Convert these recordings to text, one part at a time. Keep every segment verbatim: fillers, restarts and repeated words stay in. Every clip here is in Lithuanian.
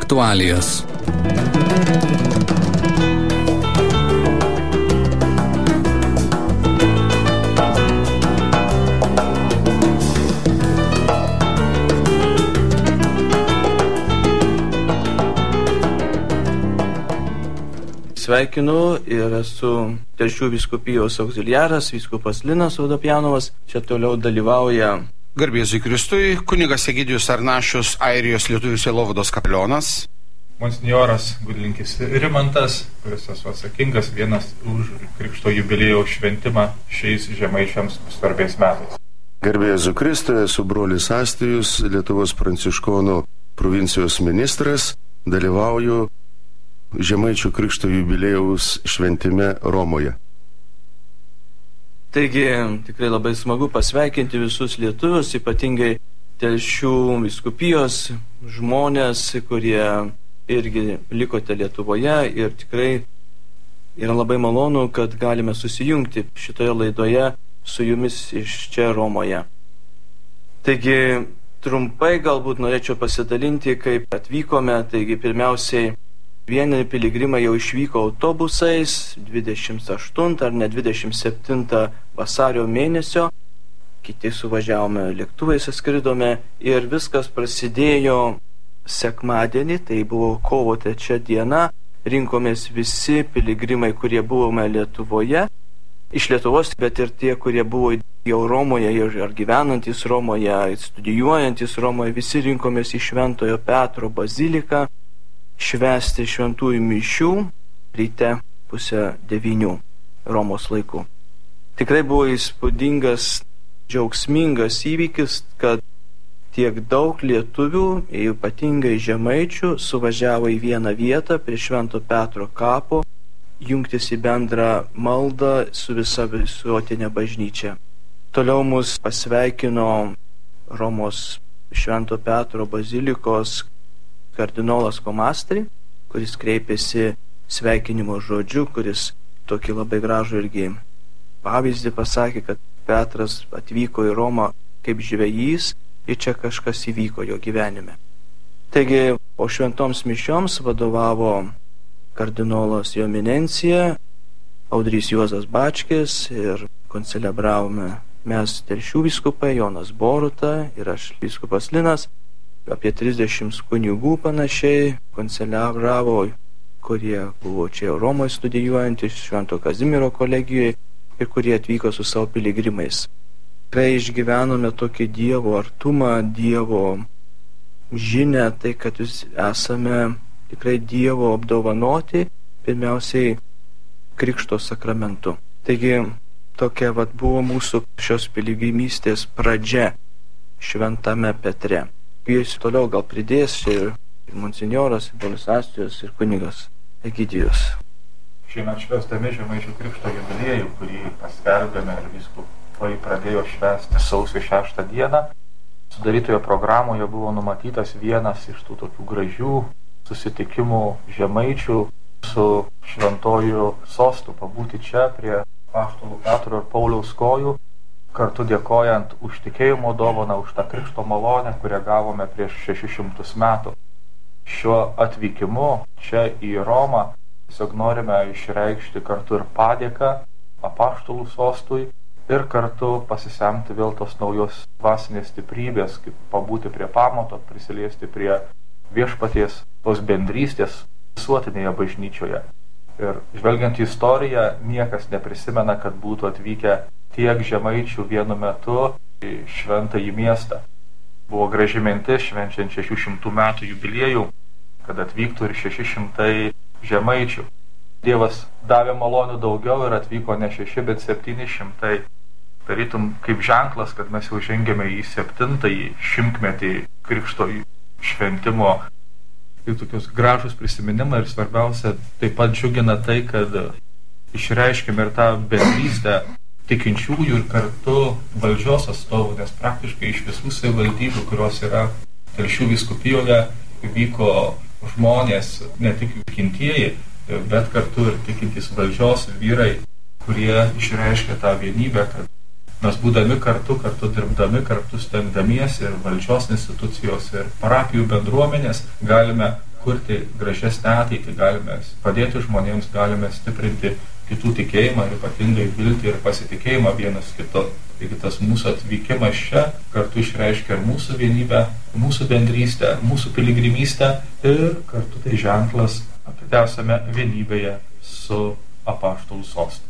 aktualijas. Sveikinu ir esu Telšių vyskupijos auxiliaras, vyskupas Linas Vodopjanovas. Čia toliau dalyvauja Garbėzui Kristui kunigas Egidijus Arnašius, Airijos lietuvių sielovados kapelionas. Monsinjoras Gudlinkis Rimantas, kuris esu atsakingas vienas už Krikšto jubiliejaus šventimą šiais žemaičiams svarbiais metais. Garbėzui Kristui, esu brolis Astijus, Lietuvos pranciškonų provincijos ministras, dalyvauju Žemaičių Krikšto jubiliejaus šventime Romoje. Taigi, tikrai labai smagu pasveikinti visus lietuvius, ypatingai Telšių vyskupijos žmonės, kurie irgi likote Lietuvoje, ir tikrai yra labai malonu, kad galime susijungti šitoje laidoje su jumis iš čia Romoje. Taigi, trumpai galbūt norėčiau pasidalinti, kaip atvykome. Taigi, pirmiausiai, vieni piligrimai jau išvyko autobusais dvidešimt aštuntą ar ne dvidešimt septintą vasario mėnesio, kiti suvažiavome lėktuvais, atskridome ir viskas prasidėjo sekmadienį, tai buvo kovo trečia diena, rinkomės visi piligrimai, kurie buvome Lietuvoje, iš Lietuvos, bet ir tie, kurie buvo jau Romoje ir ar gyvenantys Romoje, studijuojantys Romoje, visi rinkomės į Šventojo Petro baziliką švęsti šventųjų mišių ryte pusę devynių Romos laikų. Tikrai buvo įspūdingas, džiaugsmingas įvykis, kad tiek daug lietuvių, ypatingai žemaičių, suvažiavo į vieną vietą prie Švento Petro kapo, jungtis į bendrą maldą su visa visuotinė bažnyčia. Toliau mus pasveikino Romos Švento Petro bazilikos kardinolas Komastri, kuris kreipėsi sveikinimo žodžiu, kuris tokį labai gražų irgi pavyzdį pasakė, kad Petras atvyko į Romą kaip žvejys ir čia kažkas įvyko jo gyvenime. Taigi, o šventoms mišioms vadovavo kardinolas Jo Eminencija, Audrys Juozas Bačkis, ir koncelebravome mes Telšių vyskupai, Jonas Boruta ir aš vyskupas Linas. Apie trisdešimt kunigų panašiai koncelebravo, kurie buvo čia Romoje studijuojantys Švento Kazimiero kolegijoje ir kurie atvyko su savo piligrimais. Tikrai išgyvenome tokį Dievo artumą, Dievo žinią, tai kad vis esame tikrai Dievo apdovanoti, pirmiausiai Krikšto sakramentu. Taigi tokia vat buvo mūsų šios piligrimystės pradžia Šventame Petre. Kviesiu toliau, gal pridės čia ir, ir monsinjoras, ir brolis Astijus, ir kunigas Egidijus. Šiemet švęsdami Žemaičių Krikšto jubiliejų, kurį paskelbėme ir vyskupai pradėjo švęsti sausio šeštą dieną, sudarytoje programoje buvo numatytas vienas iš tų tokių gražių susitikimų žemaičių su šventoju sostu, pabūti čia prie apaštalų Petro ir Pauliaus kojų, kartu dėkojant už tikėjimo dovaną, už tą krikšto malonę, kurią gavome prieš šešis šimtus metų. Šiuo atvykimu čia į Romą tiesiog norime išreikšti kartu ir padėką apaštalų sostui ir kartu pasisemti vėl tos naujos dvasinės stiprybės, kaip pabūti prie pamato, prisiliesti prie viešpaties, tos bendrystės visuotinėje bažnyčioje. Ir žvelgiant į istoriją, niekas neprisimena, kad būtų atvykę tiek žemaičių vienu metu į šventąjį miestą. Buvo graži mintis švenčiant šešių šimtų metų jubiliejų, kad atvyktų ir šeši šimtai žemaičių. Dievas davė malonių daugiau ir atvyko ne šeši, bet septyni šimtai. Tarytum kaip ženklas, kad mes jau žengėme į septintąjį šimtmetį Krikšto šventimo. Tai tokios gražus prisiminimai ir svarbiausia, taip pat džiugina tai, kad išreiškime ir tą bendrystę tikinčiųjų ir kartu valdžios atstovų, nes praktiškai iš visų savivaldybių, kurios yra Telšių vyskupijoje, vyko žmonės, ne tik tikintieji, bet kartu ir tikintys valdžios vyrai, kurie išreiškia tą vienybę, kad mes būdami kartu, kartu dirbdami, kartu stengdamiesi ir valdžios institucijos ir parapijų bendruomenės galime kurti gražesnę ateitį, galime padėti žmonėms, galime stiprinti kitų tikėjimą ir ypatingai viltį ir pasitikėjimą vienas kito. Taigi tas mūsų atvykimas čia kartu išreiškia ir mūsų vienybę, mūsų bendrystę, mūsų piligrimystę ir kartu tai ženklas, kad esame vienybėje su apaštalų sostu.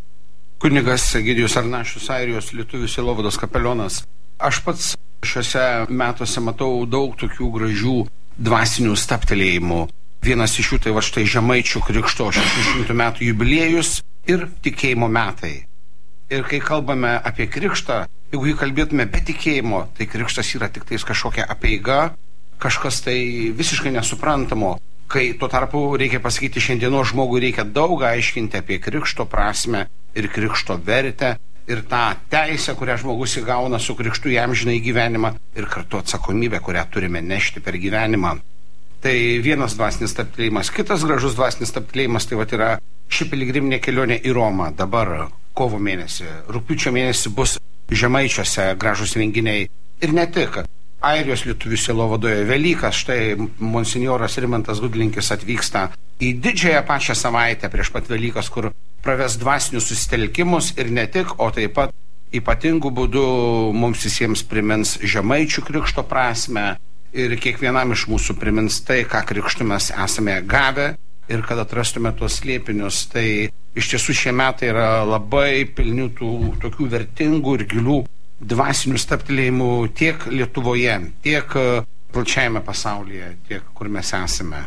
Kunigas Egidijus Arnašius, Airijos lietuvių sielovados kapelionas. Aš pats šiuose metuose matau daug tokių gražių dvasinių stabtelėjimų. Vienas iš jų tai va štai Žemaičių Krikšto šešių šimtų metų jubiliejus ir tikėjimo metai. Ir kai kalbame apie krikštą, jeigu jį kalbėtume be tikėjimo, tai krikštas yra tik tais kažkokia apeiga, kažkas tai visiškai nesuprantamo. Kai tuo tarpu reikia pasakyti, šiandienos žmogui reikia daug aiškinti apie krikšto prasme ir krikšto vertę ir tą teisę, kurią žmogus įgauna su krikštu į amžinąjį gyvenimą ir kartu atsakomybę, kurią turime nešti per gyvenimą. Tai vienas dvasinis stabtelėjimas. Kitas gražus dvasinis stabtelėjimas tai va yra ši piligriminė kelionė į Romą. Dabar kovo mėnesį, rugpjūčio mėnesį bus Žemaičiuose gražus renginiai. Ir ne tik. Airijos lietuvių sielovadoje Velykas, štai monsinjoras Rimantas Gudlinkis atvyksta į didžiąją pačią savaitę prieš pat Velykas, kur praves dvasinius susitelkimus ir ne tik, o taip pat ypatingų būdų mums visiems primins Žemaičių Krikšto prasme ir kiekvienam iš mūsų primins tai, ką krikštu mes esame gavę ir kad atrastume tuos slėpinius. Tai iš tiesų šie metai yra labai pilni tų tokių vertingų ir gilių dvasinių stabtelėjimų tiek Lietuvoje, tiek plačiajame pasaulyje, tiek kur mes esame.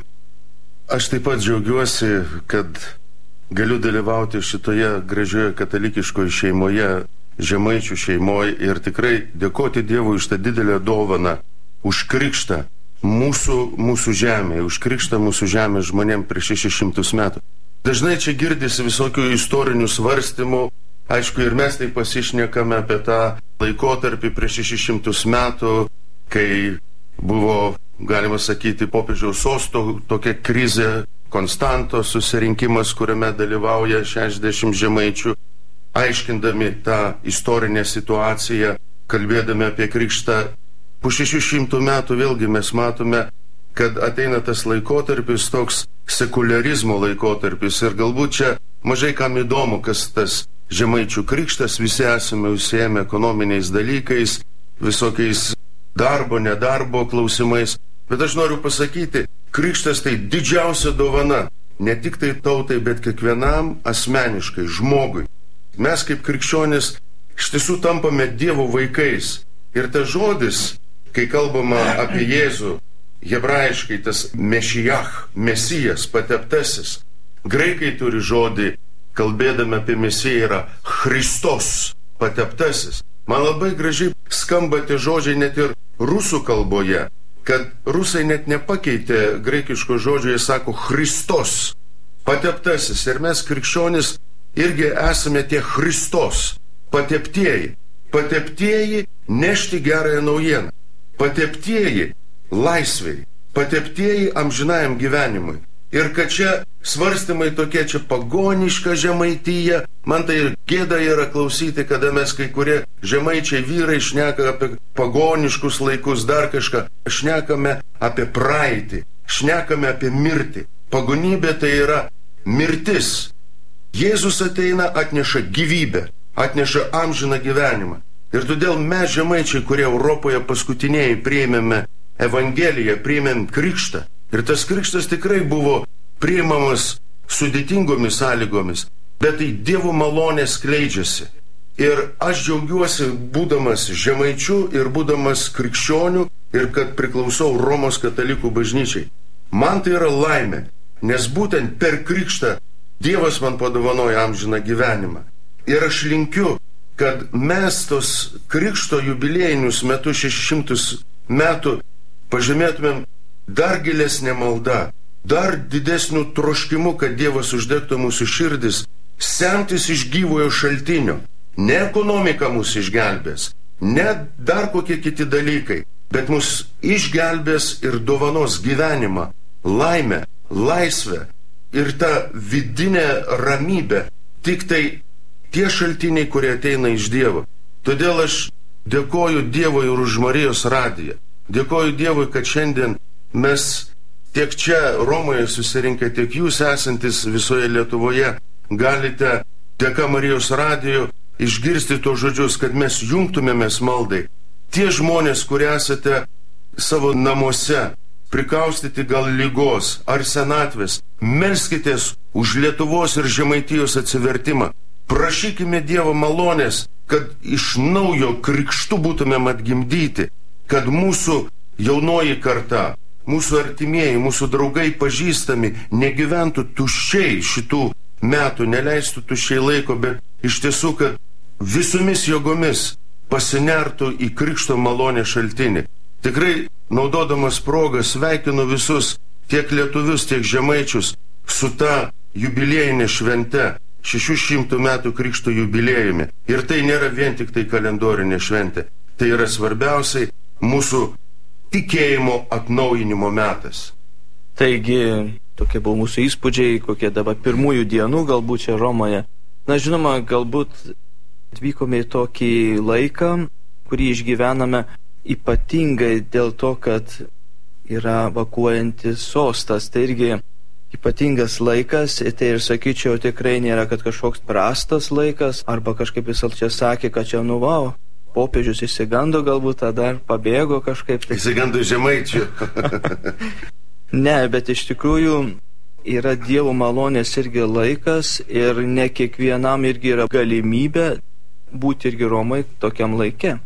Aš taip pat džiaugiuosi, kad galiu dalyvauti šitoje gražioje katalikiškoje šeimoje, Žemaičių šeimoje ir tikrai dėkoti Dievui už tą didelę dovaną, už krikštą mūsų, mūsų žemėje, už krikštą mūsų žemėje žmonėm prieš šešis šimtus metų. Dažnai čia girdisi visokių istorinių svarstymų, aišku, ir mes tai pasišnekame apie tą laikotarpį prieš šešis šimtus metų, kai buvo, galima sakyti, popiežiaus sosto tokia krizė, Konstanto susirinkimas, kuriame dalyvauja šešiasdešimt žemaičių, aiškindami tą istorinę situaciją, kalbėdami apie krikštą. Po šešių šimtų metų vėlgi mes matome, kad ateina tas laikotarpis, toks sekularizmo laikotarpis ir galbūt čia mažai kam įdomu, kas tas Žemaičių krikštas, visi esame užsiėmę ekonominiais dalykais, visokiais darbo, nedarbo klausimais, bet aš noriu pasakyti, krikštas tai didžiausia dovana, ne tik tai tautai, bet kiekvienam asmeniškai, žmogui. Mes kaip krikščionis iš tiesų tampame Dievo vaikais ir tas žodis, kai kalbama apie Jėzų, hebrajiškai tas Mešijach, Mesijas, pateptasis, graikai turi žodį, kalbėdami apie Mesiją, yra Christos, pateptasis. Man labai gražiai skamba tie žodžiai net ir rusų kalboje, kad rusai net nepakeitė graikiško žodžio, jie sako Christos, pateptasis. Ir mes krikščionis irgi esame tie Christos, pateptieji. Pateptieji nešti gerąją naujieną. Pateptieji laisvei. Pateptieji amžinajam gyvenimui. Ir kad čia svarstymai tokie, čia pagoniška Žemaitija, man tai ir gėda yra klausyti, kada mes kai kurie žemaičiai vyrai šneka apie pagoniškus laikus, dar kažką, šnekame apie praeitį, šnekame apie mirtį. Pagonybė tai yra mirtis. Jėzus ateina, atneša gyvybę, atneša amžiną gyvenimą. Ir todėl mes žemaičiai, kurie Europoje paskutiniai priėmėme Evangeliją, priėmėm krikštą. Ir tas krikštas tikrai buvo priimamas sudėtingomis sąlygomis, bet tai Dievo malonė skleidžiasi. Ir aš džiaugiuosi būdamas žemaičiu ir būdamas krikščioniu ir kad priklausau Romos katalikų bažnyčiai. Man tai yra laimė, nes būtent per krikštą Dievas man padovanoja amžiną gyvenimą. Ir aš linkiu, kad mes tos krikšto jubiliejinius metus, šešis šimtus metų, pažymėtumėm dar gilesnė malda, dar didesnių troškimų, kad Dievas uždegtų mūsų širdis, semtis iš gyvojo šaltinio. Ne ekonomika mūsų išgelbės, ne dar kokie kiti dalykai, bet mus išgelbės ir dovanos gyvenimą, laimę, laisvę ir tą vidinę ramybę. Tik tai tie šaltiniai, kurie ateina iš Dievo. Todėl aš dėkoju Dievui ir už Marijos radiją. Dėkoju Dievui, kad šiandien mes tiek čia Romoje susirinkę, tiek jūs esantis visoje Lietuvoje, galite dėka Marijos radijo išgirsti tos žodžius, kad mes jungtumėmės maldai. Tie žmonės, kurie esate savo namuose, prikaustyti gal lygos ar senatvės, melskitės už Lietuvos ir Žemaitijos atsivertimą. Prašykime Dievo malonės, kad iš naujo krikštu būtumėm atgimdyti, kad mūsų jaunoji karta, mūsų artimieji, mūsų draugai pažįstami negyventų tuščiai šitų metų, neleistų tuščiai laiko, bet iš tiesų, kad visomis jėgomis pasinertų į krikšto malonę šaltinį. Tikrai, naudodamas progą, sveikinu visus, tiek lietuvius, tiek žemaičius, su ta jubiliejinė švente, šešių šimtų metų krikšto jubiliejumi. Ir tai nėra vien tik tai kalendorinė šventė. Tai yra svarbiausiai mūsų tikėjimo atnaujinimo metas. Taigi, tokie buvo mūsų įspūdžiai, kokie dabar pirmųjų dienų galbūt čia Romoje. Na, žinoma, galbūt atvykome į tokį laiką, kurį išgyvename ypatingai dėl to, kad yra evakuojantis sostas. Tai irgi ypatingas laikas, tai ir sakyčiau, tikrai nėra, kad kažkoks prastas laikas, arba kažkaip jis čia sakė, kad čia nuvau, popiežius išsigando galbūt, tada pabėgo kažkaip. Išsigando žemaičių. Ne, bet iš tikrųjų yra Dievo malonės irgi laikas ir ne kiekvienam irgi yra galimybė būti irgi Romai tokiam laike.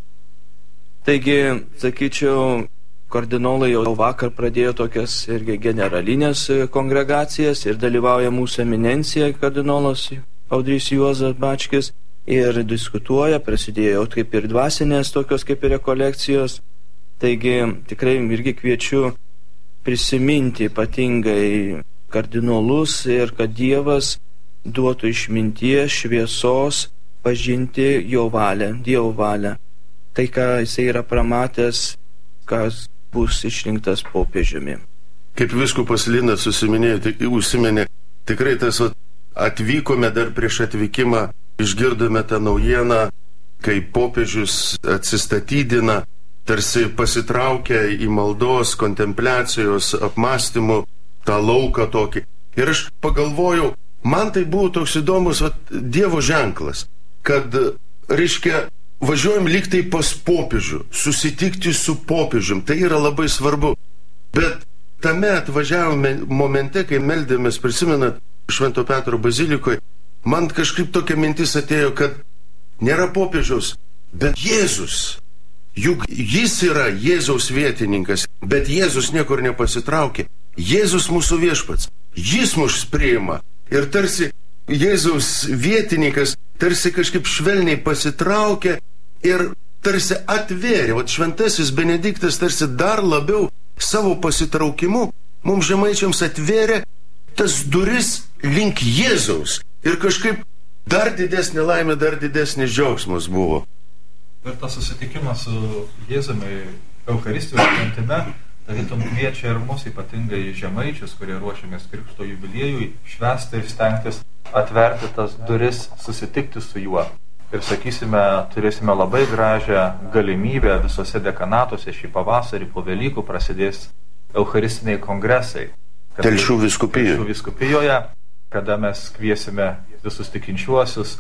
Taigi, sakyčiau, kardinolai jau vakar pradėjo tokias irgi generalinės kongregacijas ir dalyvauja mūsų eminencija kardinolas Audrys Juozas Bačkis ir diskutuoja, prasidėjo kaip ir dvasinės tokios kaip ir rekolekcijos. Taigi, tikrai irgi kviečiu prisiminti ypatingai kardinolus ir kad Dievas duotų išminties, šviesos, pažinti jo valią, Dievo valią. Tai, ką jisai yra pramatęs, kas bus išrinktas popiežiumi. Kaip vyskupas Linas susiminėjo, tik, užsiminė, tikrai tas atvykome dar prieš atvykimą, išgirdome tą naujieną, kai popiežius atsistatydina, tarsi pasitraukia į maldos, kontempliacijos, apmąstymų tą lauką tokį. Ir aš pagalvojau, man tai buvo toks įdomus vat, Dievo ženklas, kad, reiškia, važiuojam lyg tai pas popiežių, susitikti su popiežium, tai yra labai svarbu. Bet tame atvažiavome momente, kai meldėmės, prisimenat, Švento Petro bazilikoje, man kažkaip tokia mintis atėjo, kad nėra popiežiaus, bet Jėzus. Juk jis yra Jėzaus vietininkas, bet Jėzus niekur nepasitraukė. Jėzus mūsų viešpats, jis mus priima. Ir tarsi Jėzaus vietininkas tarsi kažkaip švelniai pasitraukė ir tarsi atvėrė, o šventasis Benediktas tarsi dar labiau savo pasitraukimu mums žemaičiams atvėrė tas duris link Jėzaus. Ir kažkaip dar didesnė laimė, dar didesnis džiaugsmas buvo. Ir tas susitikimas su Jėzumi Eucharistijos šventime, tarytum kviečia ir mus, ypatingai žemaičius, kurie ruošiamės krikšto jubiliejui, švęsti ir stengtis atverti tas duris, susitikti su juo. Ir sakysime, turėsime labai gražią galimybę visose dekanatuose šį pavasarį po Velykų prasidės eucharistiniai kongresai. Telšių vyskupijoje. Telšių vyskupijoje, kada mes kviesime visus tikinčiuosius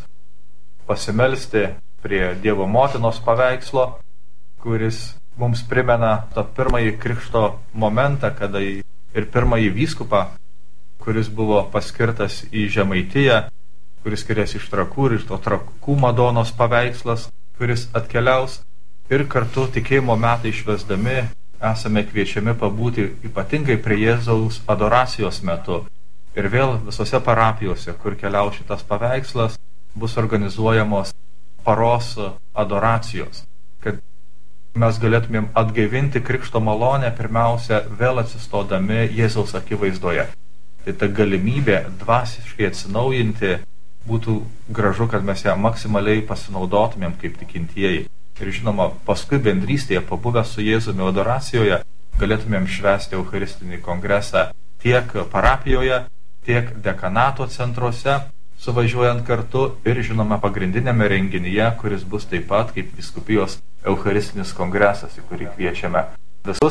pasimelsti prie Dievo motinos paveikslo, kuris mums primena tą pirmąjį krikšto momentą, kada ir pirmąjį vyskupą, kuris buvo paskirtas į Žemaitiją, kuris skiriasi iš Trakų ir iš to Trakų Madonos paveikslas, kuris atkeliaus ir kartu tikėjimo metai švęsdami esame kviečiami pabūti ypatingai prie Jėzaus adoracijos metu. Ir vėl visose parapijose, kur keliaus šitas paveikslas, bus organizuojamos paros adoracijos, kad mes galėtumėm atgaivinti krikšto malonę pirmiausia vėl atsistodami Jėzaus akivaizdoje. Tai ta galimybė dvasiškai atsinaujinti būtų gražu, kad mes ją maksimaliai pasinaudotumėm kaip tikintieji. Ir žinoma, paskui bendrystėje, pabuvę su Jėzumi adoracijoje, galėtumėm švęsti Eucharistinį kongresą tiek parapijoje, tiek dekanato centruose, suvažiuojant kartu ir žinoma pagrindinėme renginyje, kuris bus taip pat kaip vyskupijos Eucharistinis kongresas, į kurį kviečiame visus.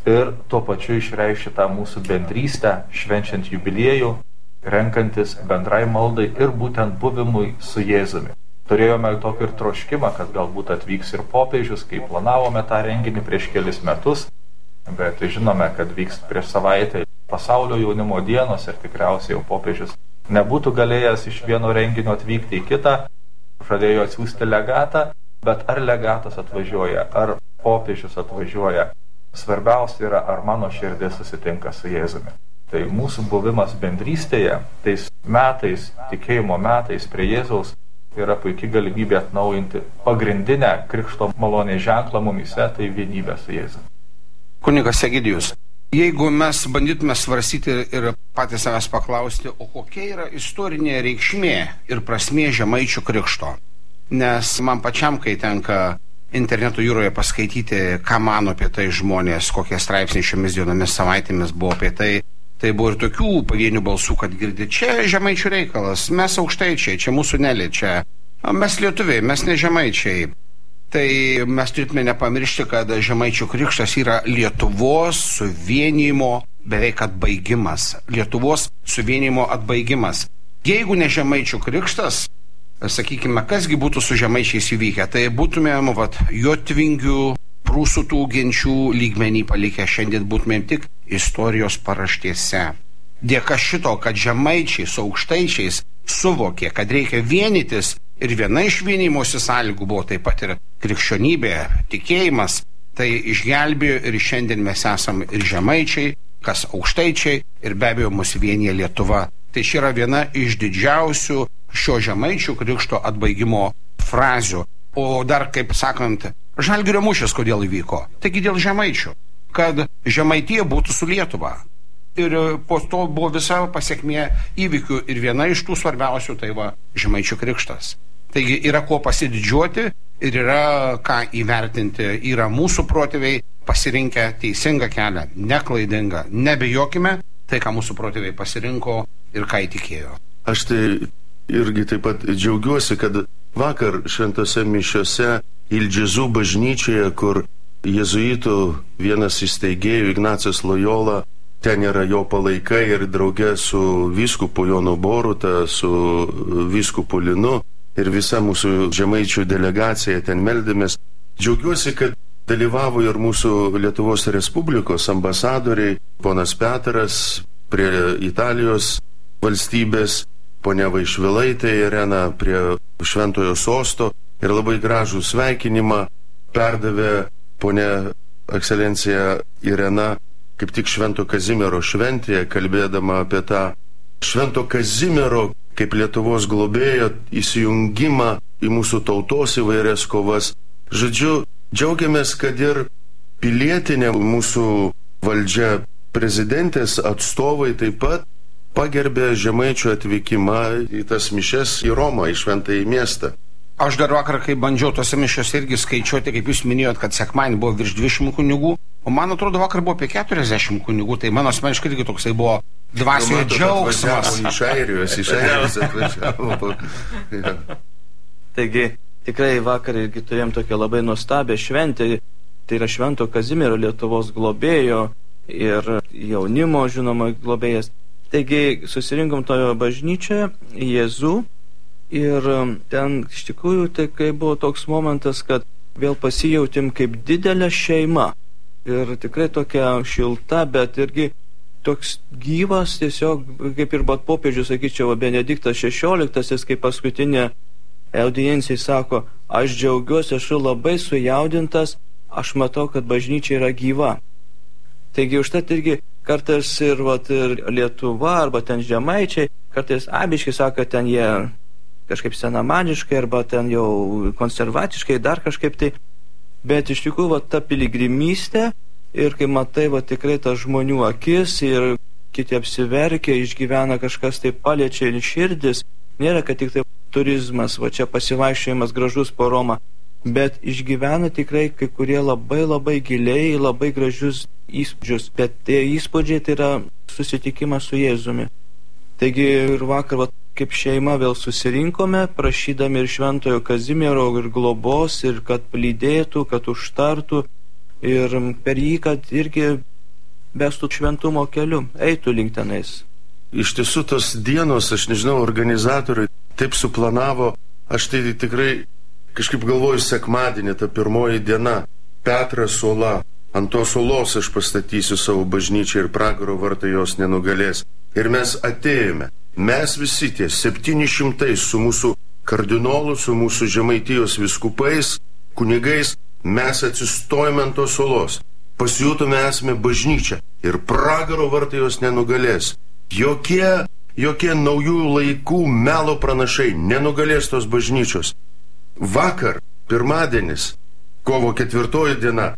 ir tuo pačiu išreikšti tą mūsų bendrystę, švenčiant jubiliejų, renkantis bendrai maldai ir būtent buvimui su Jėzumi. Turėjome tokį ir troškimą, kad galbūt atvyks ir popiežius, kai planavome tą renginį prieš kelis metus, bet žinome, kad vyks prieš savaitę pasaulio jaunimo dienos ir tikriausiai jau popiežius nebūtų galėjęs iš vieno renginio atvykti į kitą, žadėjo atsiųsti legatą, bet ar legatas atvažiuoja, ar popiežius atvažiuoja, svarbiausia yra, ar mano širdis susitinka su Jėzumi. Tai mūsų buvimas bendrystėje, tais metais, tikėjimo metais prie Jėzaus, yra puikiai galimybė atnaujinti pagrindinę krikšto malonės ženklą mumyse, tai vienybę su Jėzumi. Kunigas Egidijus, jeigu mes bandytume svarstyti ir patys savęs paklausti, o kokia yra istorinė reikšmė ir prasmė Žemaičių krikšto? Nes man pačiam, kai tenka interneto jūroje paskaityti, ką mano apie tai žmonės, kokie straipsniai šiomis dienomis savaitėmis buvo apie tai, tai buvo ir tokių pavienių balsų, kad girdi, čia Žemaičių reikalas, mes aukštaičiai, čia mūsų neliečia, mes lietuviai, mes ne Žemaičiai. Tai mes turėtume nepamiršti, kad Žemaičių krikštas yra Lietuvos suvienijimo beveik atbaigimas. Lietuvos suvienijimo atbaigimas. Jeigu ne Žemaičių krikštas, sakykime, kasgi būtų su žemaičiais įvykę, tai būtumėm vat, jotvingių, prūsų tų genčių lygmenį palikę, šiandien būtumėm tik istorijos paraštėse. Dėka šito, kad žemaičiai su aukštaičiais suvokė, kad reikia vienytis, ir viena iš vienymosi sąlygų buvo taip pat ir krikščionybė, tikėjimas, tai išgelbėjo ir šiandien mes esam ir žemaičiai, kas aukštaičiai ir be abejo mūsų vienyje Lietuva. Tai čia yra viena iš didžiausių šio Žemaičių krikšto atbaigimo frazių. O dar, kaip sakant, Žalgirio mūšis kodėl įvyko? Taigi dėl žemaičių, kad Žemaitija būtų su Lietuva. Ir po to buvo visa pasiekmė įvykių ir viena iš tų svarbiausių tai va Žemaičių krikštas. Taigi yra kuo pasididžiuoti ir yra ką įvertinti. Yra mūsų protėviai pasirinkę teisingą kelią, neklaidingą. Nebijokime tai, ką mūsų protėviai pasirinko ir ką įtikėjo. Aš tai irgi taip pat džiaugiuosi, kad vakar šventose mišiose Ildžizų bažnyčioje, kur jėzuitų vienas įsteigėjų Ignacas Lojola, ten yra jo palaikai ir drauge su vyskupu Jonu Boruta, su vyskupu Linu ir visa mūsų žemaičių delegacija ten meldėmės. Džiaugiuosi, kad dalyvavo ir mūsų Lietuvos Respublikos ambasadoriai, ponas Petras prie Italijos valstybės, ponia Vaišvilaitė Irena prie Šventojo sosto ir labai gražų sveikinimą perdavė ponia ekscelencija Irena kaip tik Švento Kazimiero šventėje, kalbėdama apie tą Švento Kazimiero kaip Lietuvos globėjo įsijungimą į mūsų tautos įvairias kovas. Žodžiu, džiaugiamės, kad ir pilietinė mūsų valdžia, prezidentės atstovai taip pat pagerbė žemaičių atvykimą į tas mišias į Romą, į šventąjį miestą. Aš dar vakar, kai bandžiau tose mišiose irgi skaičiuoti, kaip jūs minėjot, kad sekmadienį buvo virš dvidešimt kunigų, o man atrodo vakar buvo apie keturiasdešimt kunigų, tai mano asmeniškai irgi toksai buvo dvasioje džiaugsmas. Iš Airijos, iš Airijos atvažiavo. Ja. Taigi, tikrai vakar irgi turėjom tokią labai nuostabią šventę, tai yra Švento Kazimiero Lietuvos globėjo ir jaunimo, žinoma, globėjas. Taigi, susirinkom tojo bažnyčioje, Jėzų, ir ten iš tikrųjų tai kai buvo toks momentas, kad vėl pasijautėm kaip didelė šeima. Ir tikrai tokia šilta, bet irgi toks gyvas, tiesiog kaip ir bat popiežius, sakyčiau, Benediktas šešioliktasis, kaip paskutinė audiencijai sako, aš džiaugiuosi, esu labai sujaudintas, aš matau, kad bažnyčia yra gyva. Taigi užtat irgi kartais ir, vat, ir Lietuva, arba ten žemaičiai, kartais abiškai sako, ten jie kažkaip senamaniškai, arba ten jau konservatiškai, dar kažkaip tai. Bet iš tikrųjų, va, ta piligrimystė ir kai matai, va, tikrai tas žmonių akis ir kiti apsiverkia, išgyvena kažkas tai paliečia ir širdis, nėra, kad tik tai turizmas, va čia pasivaikščiojimas gražus po Romą, bet išgyvena tikrai kai kurie labai labai giliai, labai gražius įspūdžius, bet tie įspūdžiai tai yra susitikimas su Jėzumi. Taigi ir vakar, va, kaip šeima vėl susirinkome, prašydami ir Šventojo Kazimiero ir globos, ir kad lydėtų, kad užtartų, ir per jį, kad irgi bestų šventumo keliu, eitų link tenais. Iš tiesų tos dienos, aš nežinau, organizatoriai taip suplanavo, aš tai tikrai kažkaip galvoju sekmadienį, ta pirmoji diena, Petras uola, ant tos uolos aš pastatysiu savo bažnyčią ir pragaro vartai jos nenugalės. Ir mes atėjome, mes visi tie septyni šimtai su mūsų kardinolu, su mūsų Žemaitijos vyskupais, kunigais, mes atsistojame ant tos uolos, pasijutome esame bažnyčia ir pragaro vartai jos nenugalės. Jokie, jokie naujų laikų melo pranašai nenugalės tos bažnyčios. Vakar, pirmadienis, kovo ketvirtoji diena,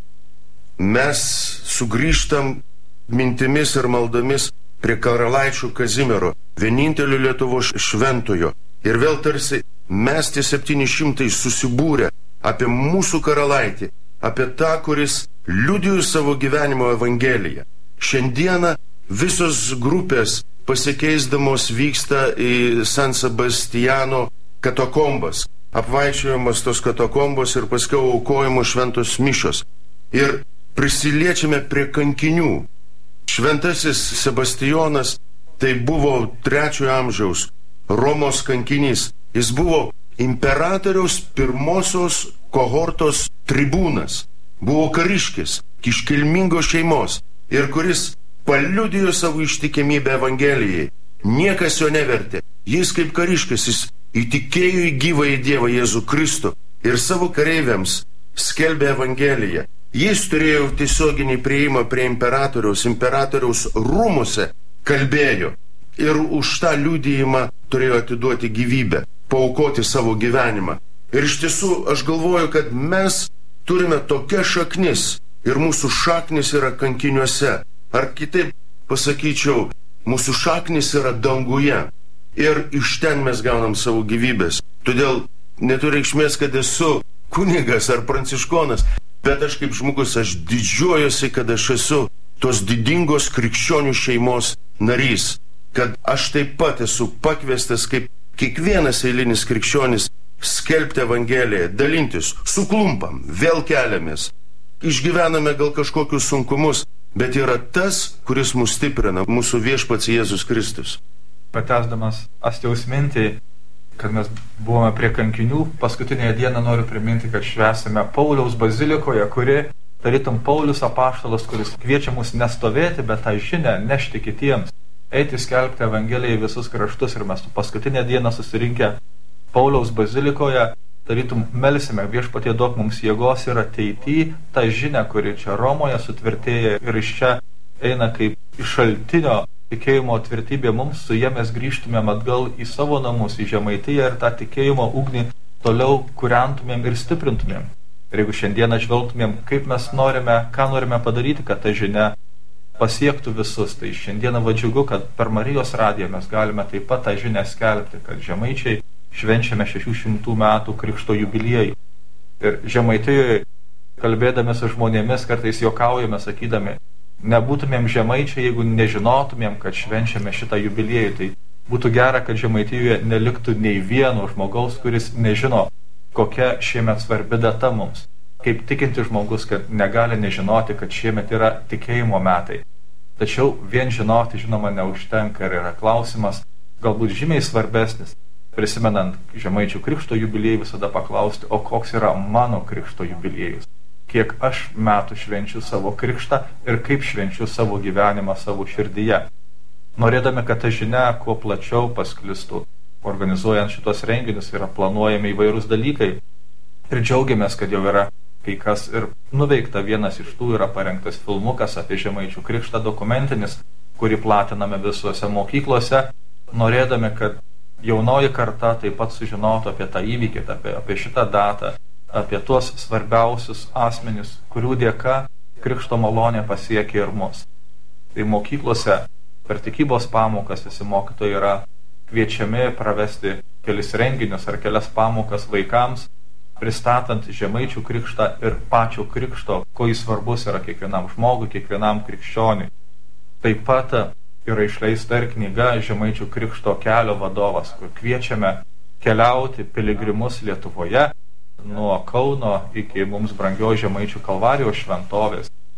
mes sugrįžtam mintimis ir maldomis prie karalaičio Kazimiero, vienintelio Lietuvos šventojo. Ir vėl tarsi mes tie septyni šimtai susibūrę apie mūsų karalaitį, apie tą, kuris liudijo savo gyvenimo evangeliją. Šiandieną visos grupės pasikeisdamos vyksta į San Sebastiano katakombas, apvaičiojamas tos katakombos ir paskiau aukojamos šventos mišios. Ir prisiliečiame prie kankinių. Šventasis Sebastijonas tai buvo trečiojo amžiaus Romos kankinys. Jis buvo imperatoriaus pirmosios kohortos tribūnas, buvo kariškis, iškilmingos šeimos ir kuris paliudijo savo ištikimybę Evangelijai. Niekas jo nevertė. Jis kaip kariškis, jis įtikėjo į gyvąjį Dievą Jėzų Kristų ir savo kareiviams skelbė Evangeliją. Jis turėjo tiesioginį prieimą prie imperatoriaus, imperatoriaus rūmuose kalbėjo ir už tą liudijimą turėjo atiduoti gyvybę, paaukoti savo gyvenimą. Ir iš tiesų aš galvoju, kad mes turime tokias šaknis ir mūsų šaknis yra kankiniuose. Ar kitaip pasakyčiau, mūsų šaknis yra danguje ir iš ten mes gaunam savo gyvybės. Todėl neturi reikšmės, kad esu kunigas ar pranciškonas, bet aš kaip žmogus, aš didžiuojuosi, kad aš esu tos didingos krikščionių šeimos narys, kad aš taip pat esu pakviestas kaip kiekvienas eilinis krikščionis skelbti Evangeliją, dalintis, suklumpam, vėl keliamės, išgyvename gal kažkokius sunkumus, bet yra tas, kuris mus stiprina, mūsų viešpats Jėzus Kristus. Patęsdamas Astiaus mintį, kad mes buvome prie kankinių, paskutinėje dieną noriu priminti, kad švęsime Pauliaus bazilikoje, kuri, tarytum Paulius apaštalas, kuris kviečia mus nestovėti, bet tą žinią nešti kitiems, eiti skelbti Evangeliją į visus kraštus. Ir mes paskutinę dieną susirinkę Pauliaus bazilikoje, tarytum melsime, viešpatie duok mums jėgos ir ateityje tą žinią, kuri čia Romoje sutvirtėja ir iš čia eina kaip iš šaltinio tikėjimo tvirtybė mums, su jie mes grįžtumėm atgal į savo namus, į Žemaitiją ir tą tikėjimo ugnį toliau kūrentumėm ir stiprintumėm. Ir jeigu šiandieną žvelgtumėm, kaip mes norime, ką norime padaryti, kad ta žinia pasiektų visus, tai šiandieną vadžiugu, kad per Marijos radiją mes galime taip pat tą žinią skelbti, kad žemaičiai švenčiame šešių šimtų metų krikšto jubiliejų. Ir Žemaitijoje, kalbėdami su žmonėmis, kartais juokaujame, sakydami, nebūtumėm žemaičiai, jeigu nežinotumėm, kad švenčiame šitą jubiliejų. Tai būtų gera, kad Žemaitijoje neliktų nei vieno žmogaus, kuris nežino, kokia šiemet svarbi data mums. Kaip tikinti žmogus, kad negali nežinoti, kad šiemet yra tikėjimo metai. Tačiau vien žinoti, žinoma, neužtenka ir yra klausimas, galbūt žymiai svarbesnis, prisimenant Žemaičių krikšto jubiliejų, visada paklausti, o koks yra mano krikšto jubiliejus? Kiek aš metų švenčiu savo krikštą ir kaip švenčiu savo gyvenimą savo širdyje. Norėdami, kad ta žinia kuo plačiau pasklistų, organizuojant šitos renginius yra planuojami įvairūs dalykai. Ir džiaugiamės, kad jau yra kai kas ir nuveikta. Vienas iš tų yra parengtas filmukas apie Žemaičių krikštą, dokumentinis, kurį platiname visuose mokyklose, norėdami, kad jaunoji karta taip pat sužinotų apie tą įvykį, apie, apie šitą datą, apie tuos svarbiausius asmenis, kurių dėka krikšto malonė pasiekia ir mus. Tai mokyklose per tikybos pamokas visi mokytojai yra kviečiami pravesti kelis renginius ar kelias pamokas vaikams, pristatant Žemaičių krikštą ir pačio krikšto, ko jis svarbus yra kiekvienam žmogui, kiekvienam krikščioniui. Taip pat yra išleista ir knyga Žemaičių krikšto kelio vadovas, kur kviečiame keliauti piligrimus Lietuvoje nuo Kauno iki mums brangios Žemaičių Kalvarijos šventovės,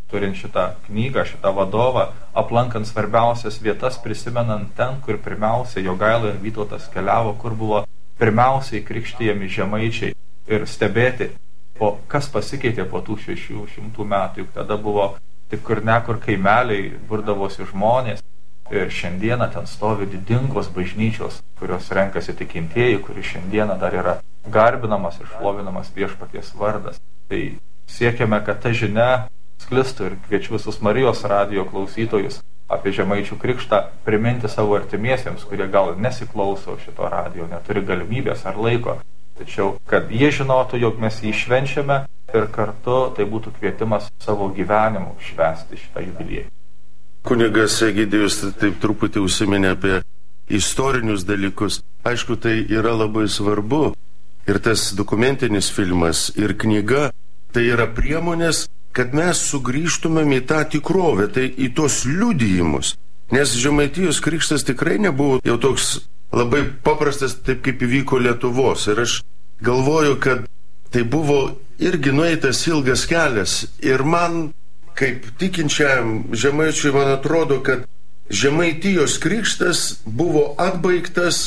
turint šitą knygą, šitą vadovą, aplankant svarbiausias vietas, prisimenant ten, kur pirmiausia Jogaila ir Vytautas keliavo, kur buvo pirmiausiai krikštijami žemaičiai ir stebėti, o kas pasikeitė po tų šešių šimtų metų, juk tada buvo tik kur nekur kaimeliai, burdavosi žmonės ir šiandieną ten stovi didingos bažnyčios, kurios renkasi tikintieji, kuri šiandieną dar yra garbinamas ir šlovinamas Viešpaties vardas. Tai siekiame, kad ta žinia sklistų ir kviečiu visus Marijos radijo klausytojus apie žemaičių krikštą priminti savo artimiesiems, kurie gal nesiklauso šito radijo, neturi galimybės ar laiko. Tačiau, kad jie žinotų, jog mes jį švenčiame ir kartu tai būtų kvietimas savo gyvenimu švęsti šitą jubiliejų. Kunigas Egidijus taip truputį užsiminė apie istorinius dalykus. Aišku, tai yra labai svarbu. Ir tas dokumentinis filmas, ir knyga, tai yra priemonės, kad mes sugrįžtumėm į tą tikrovę, tai į tos liudijimus. Nes Žemaitijos krikštas tikrai nebuvo jau toks labai paprastas, taip kaip įvyko Lietuvos. Ir aš galvoju, kad tai buvo irgi nueitas ilgas kelias. Ir man, kaip tikinčiam žemaičiui, man atrodo, kad Žemaitijos krikštas buvo atbaigtas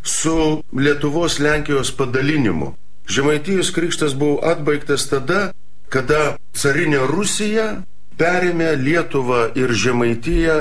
su Lietuvos Lenkijos padalinimu. Žemaitijos krikštas buvo atbaigtas tada, kada carinė Rusija perėmė Lietuvą ir Žemaitiją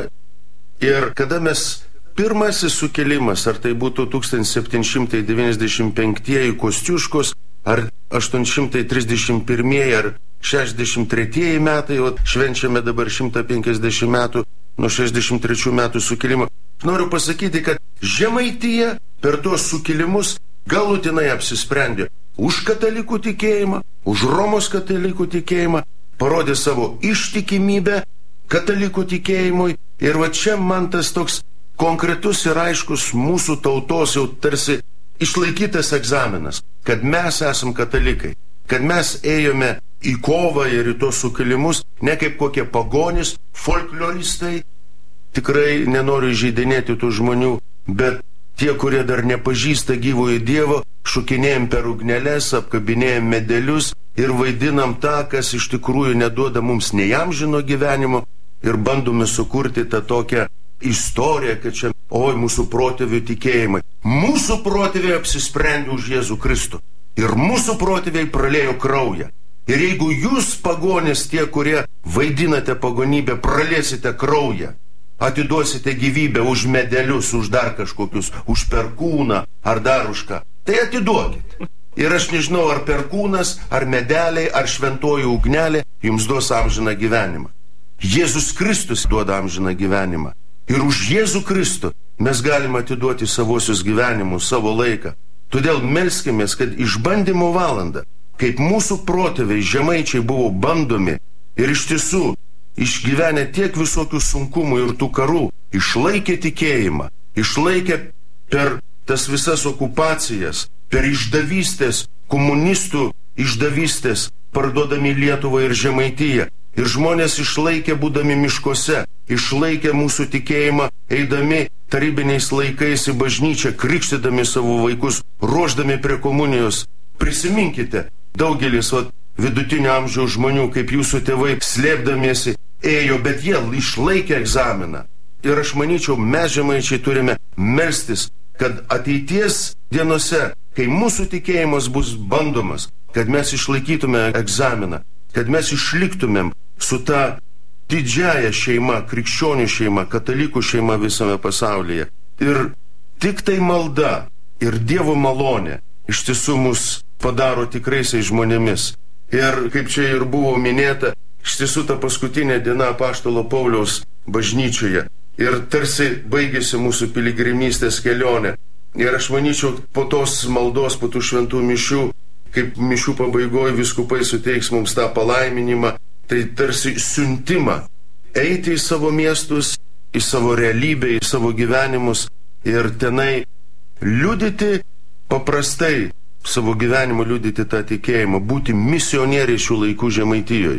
ir kada mes pirmasis sukilimas, ar tai būtų tūkstantis septyni šimtai devyniasdešimt penktieji Kostiuškos, ar aštuoni šimtai trisdešimt pirmieji, ar šešiasdešimt tretieji metai, o švenčiame dabar šimtą penkiasdešimt metų nuo šešiasdešimt trečių metų sukilimo. Noriu pasakyti, kad Žemaitija per tuos sukilimus galutinai apsisprendė už katalikų tikėjimą, už Romos katalikų tikėjimą, parodė savo ištikimybę katalikų tikėjimui. Ir va čia man tas toks konkretus ir aiškus mūsų tautos jau tarsi išlaikytas egzaminas, kad mes esam katalikai, kad mes ėjome į kovą ir į tos sukilimus ne kaip kokie pagonys, folkloristai. Tikrai nenoriu įžeidinėti tų žmonių, bet tie, kurie dar nepažįsta gyvojo Dievo, šukinėjom per ugnelės, apkabinėjom medelius ir vaidinam tą, kas iš tikrųjų neduoda mums nei amžino gyvenimo, ir bandome sukurti tą tokią istoriją, kad čia, oi, mūsų protėvių tikėjimai. Mūsų protėviai apsisprendė už Jėzų Kristų ir mūsų protėviai pralėjo kraują. Ir jeigu jūs, pagonys, tie, kurie vaidinate pagonybę, pralėsite kraują, atiduosite gyvybę už medelius, už dar kažkokius, už perkūną ar dar už ką, tai atiduokite. Ir aš nežinau, ar perkūnas, ar medeliai, ar šventoji ugnelė jums duos amžiną gyvenimą. Jėzus Kristus duoda amžiną gyvenimą. Ir už Jėzų Kristų mes galime atiduoti savosius gyvenimus, savo laiką. Todėl melskimės, kad išbandymo valandą, kaip mūsų protėviai žemaičiai buvo bandomi ir iš tiesų išgyvenę tiek visokių sunkumų ir tų karų, išlaikė tikėjimą, išlaikė per tas visas okupacijas, per išdavystės, komunistų išdavystės, parduodami Lietuvą ir Žemaitiją. Ir žmonės išlaikė būdami miškuose, išlaikė mūsų tikėjimą, eidami tarybiniais laikais į bažnyčią, krikštydami savo vaikus, ruošdami prie komunijos. Prisiminkite, daugelis vat, vidutinio amžiaus žmonių, kaip jūsų tėvai, slėpdamiesi, ėjo, bet jie išlaikė egzaminą. Ir aš manyčiau, mes žemaičiai turime melstis, kad ateities dienose, kai mūsų tikėjimas bus bandomas, kad mes išlaikytume egzaminą, kad mes išliktumėm su ta didžiaja šeima, krikščionių šeima, katalikų šeima visame pasaulyje. Ir tik tai malda ir Dievo malonė iš tiesų mus padaro tikraisiais žmonėmis. Ir kaip čia ir buvo minėta, iš tiesų ta paskutinė diena apaštalo Pauliaus bažnyčioje. Ir tarsi baigėsi mūsų piligrimystės kelionė. Ir aš manyčiau, po tos maldos, po tų šventų mišių, kaip mišių pabaigoje viskupai suteiks mums tą palaiminimą, tai tarsi siuntimą eiti į savo miestus, į savo realybę, į savo gyvenimus ir tenai liudyti paprastai, savo gyvenimu liudyti tą tikėjimą, būti misionieriai šių laikų Žemaitijoje.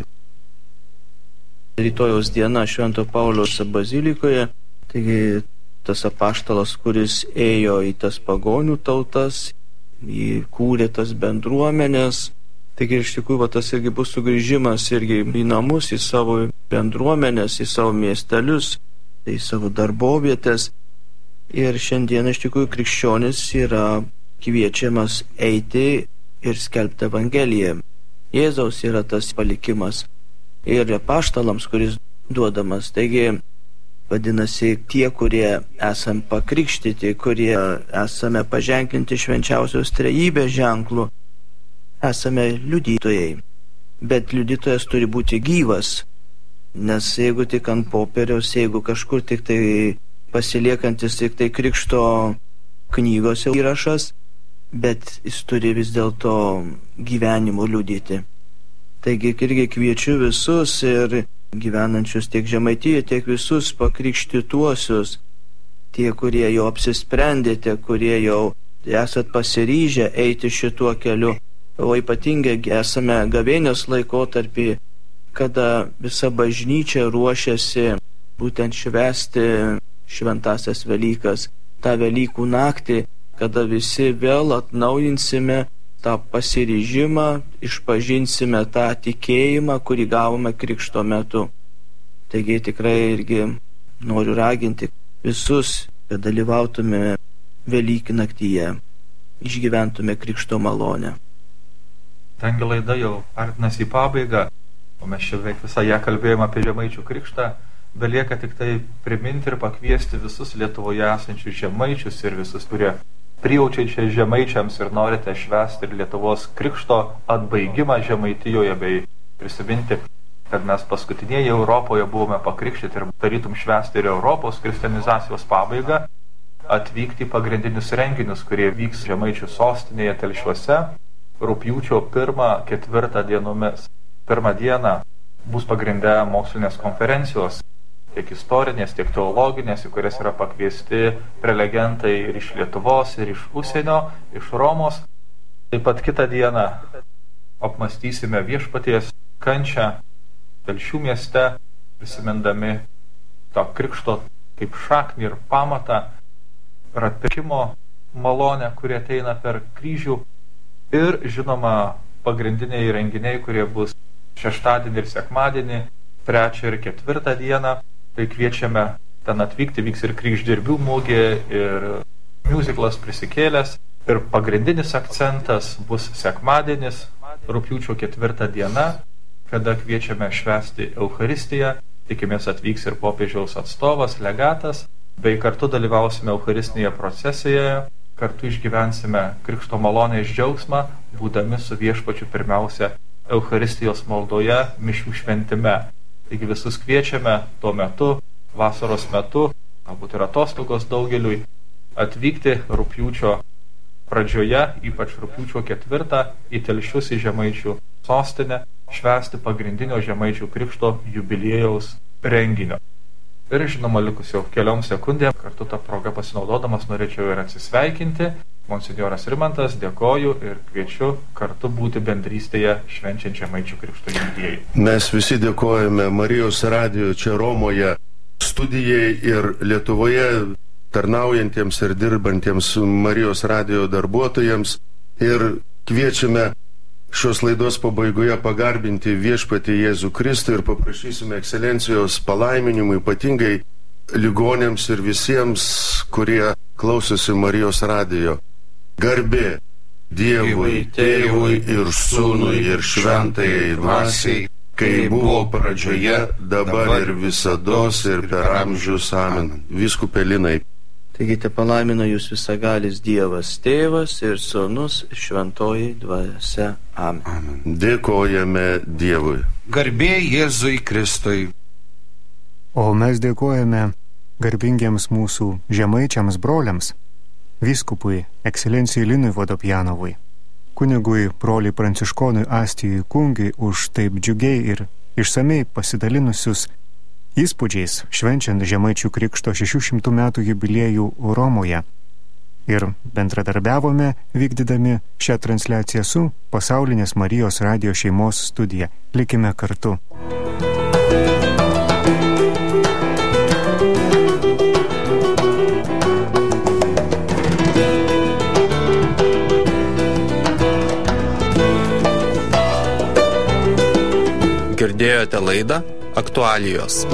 Rytojaus diena Švento Pauliaus bazilikoje, taigi tas apaštalas, kuris ėjo į tas pagonių tautas, įkūrė tas bendruomenės, Taigi iš tikrųjų va, tas irgi bus sugrįžimas irgi į namus, į savo bendruomenės, į savo miestelius, į savo darbovietės. Ir šiandien iš tikrųjų krikščionis yra kviečiamas eiti ir skelbti Evangeliją. Jėzaus yra tas palikimas ir apaštalams, kuris duodamas. Taigi, vadinasi, tie, kurie esam pakrikštyti, kurie esame paženklinti švenčiausios trejybės ženklų, esame liudytojai. Bet liudytojas turi būti gyvas, nes jeigu tik ant popieriaus, jeigu kažkur tik tai pasiliekantis tik tai krikšto knygose įrašas, bet jis turi vis dėlto gyvenimu liudyti. Taigi irgi kviečiu visus ir gyvenančius tiek Žemaitijoje, tiek visus pakrikštytuosius, tie, kurie jau apsisprendėte, kurie jau esat pasiryžę eiti šituo keliu, o ypatingai esame gavėnios laikotarpį, kada visa bažnyčia ruošiasi būtent švęsti šventasias Velykas, tą Velykų naktį, kada visi vėl atnaujinsime tą pasiryžimą, išpažinsime tą tikėjimą, kurį gavome krikšto metu. Taigi tikrai irgi noriu raginti visus, kad dalyvautume Velykų naktyje, išgyventume krikšto malonę. Tangi laida jau artinasi į pabaigą, o mes čia beveik visą ją kalbėjome apie žemaičių krikštą. Belieka tik tai priminti ir pakviesti visus Lietuvoje esančius žemaičius ir visus, kurie prijaučiai žemaičiams ir norite švęsti ir Lietuvos krikšto atbaigimą Žemaitijoje, bei prisiminti, kad mes paskutinieji Europoje buvome pakrikštyti ir tarytum švęsti ir Europos kristianizacijos pabaigą, atvykti į pagrindinius renginius, kurie vyks Žemaičių sostinėje Telšiuose rugpjūčio pirmą ketvirtą dienomis. Pirmą dieną bus pagrindę mokslinės konferencijos, tiek istorinės, tiek teologinės, į kurias yra pakviesti prelegentai ir iš Lietuvos, ir iš užsienio, iš Romos. Taip pat kitą dieną apmąstysime viešpaties kančią Telšių mieste, prisimindami tą krikšto kaip šaknį ir pamatą, ir atpirkimo malonę, kurie ateina per kryžių. Ir žinoma, pagrindiniai renginiai, kurie bus šeštadienį ir sekmadienį, trečią ir ketvirtą dieną. Tai kviečiame ten atvykti, vyks ir kryždirbių mugė, ir musiclas Prisikėlęs. Ir pagrindinis akcentas bus sekmadienis, rugpjūčio ketvirtą diena, kada kviečiame švęsti Eucharistiją. Tikimės atvyks ir popiežiaus atstovas, legatas, bei kartu dalyvausime Eucharistinėje procesijoje. Kartu išgyvensime krikšto malonės džiaugsmą, būdami su viešpačiu pirmiausia Eucharistijos maldoje, mišių šventime. Taigi visus kviečiame tuo metu, vasaros metu, galbūt ir atostogos daugeliui, atvykti rugpjūčio pradžioje, ypač rugpjūčio ketvirtą, į Telšius, į Žemaičių sostinę, švęsti pagrindinio Žemaičių krikšto jubiliejaus renginio. Ir žinoma, likus jau keliom sekundėm, kartu tą progą pasinaudodamas norėčiau ir atsisveikinti. Monsinjoras Rimantas, dėkoju ir kviečiu kartu būti bendrystėje švenčiant Žemaičių krikšto jubiliejų. Mes visi dėkojame Marijos radijo čia Romoje studijai ir Lietuvoje tarnaujantiems ir dirbantiems Marijos radijo darbuotojams ir kviečiame šios laidos pabaigoje pagarbinti viešpatį Jėzų Kristų ir paprašysime ekscelencijos palaiminimų ypatingai ligonėms ir visiems, kurie klausosi Marijos radijo. Garbė Dievui, Tėvui ir Sūnui ir Šventajai Dvasiai, kai buvo pradžioje, dabar ir visados ir per amžius. Amen. Vyskupe Linai. Taigi te palaimina jūs visagalis Dievas Tėvas ir Sūnus Šventoji Dvasia. Amen. Amen. Dėkojame Dievui. Garbė Jėzui Kristui. O mes dėkojame garbingiems mūsų žemaičiams broliams, vyskupui ekscelencijai Linui Vodopjanovui, kunigui broliui Pranciškonui Astijui Kungiui už taip džiugiai ir išsamei pasidalinusius įspūdžiais švenčiant Žemaičių krikšto šešių šimtų metų jubiliejų Romoje. Ir bendradarbiavome vykdydami šią transliaciją su Pasaulinės Marijos radijo šeimos studija. Likime kartu. laidą Aktualijos.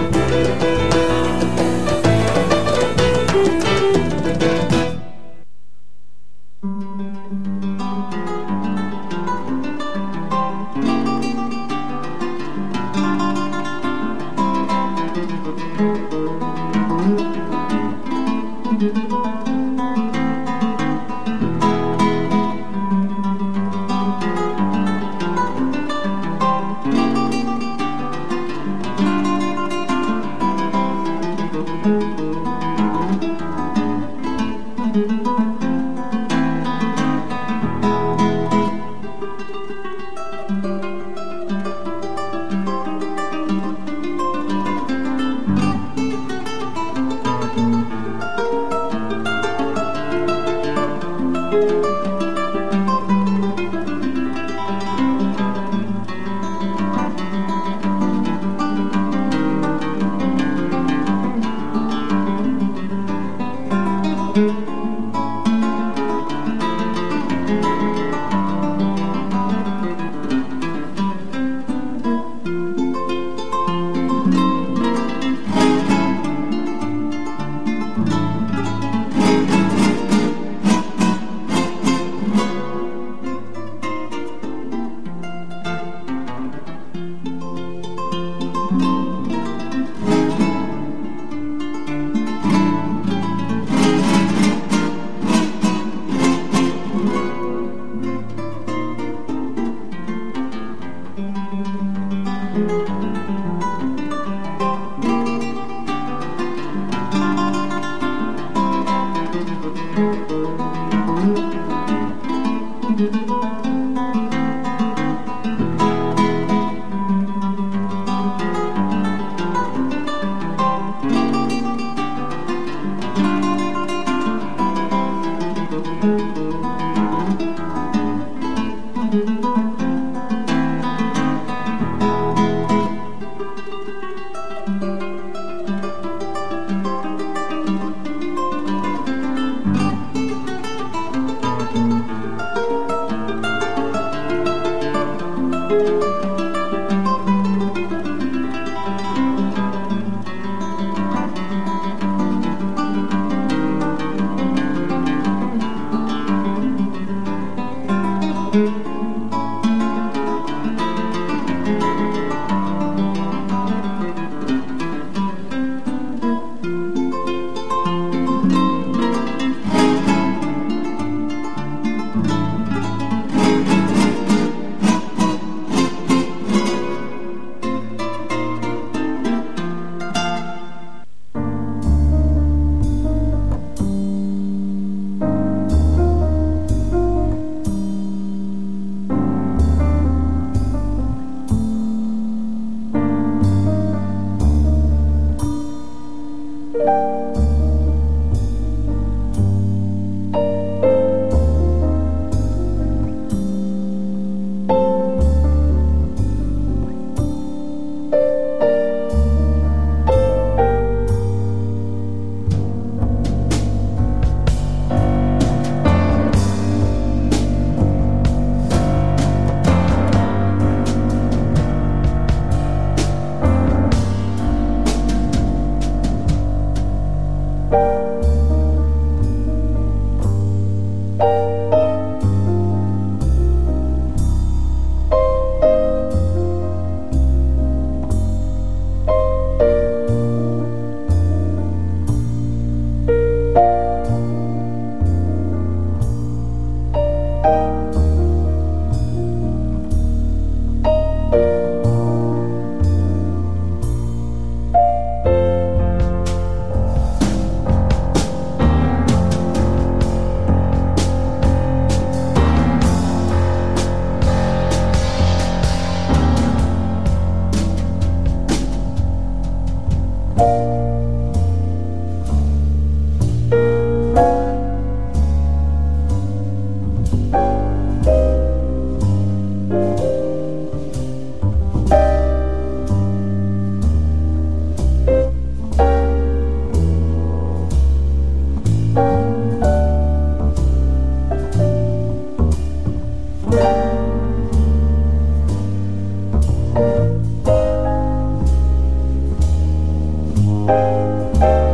thank you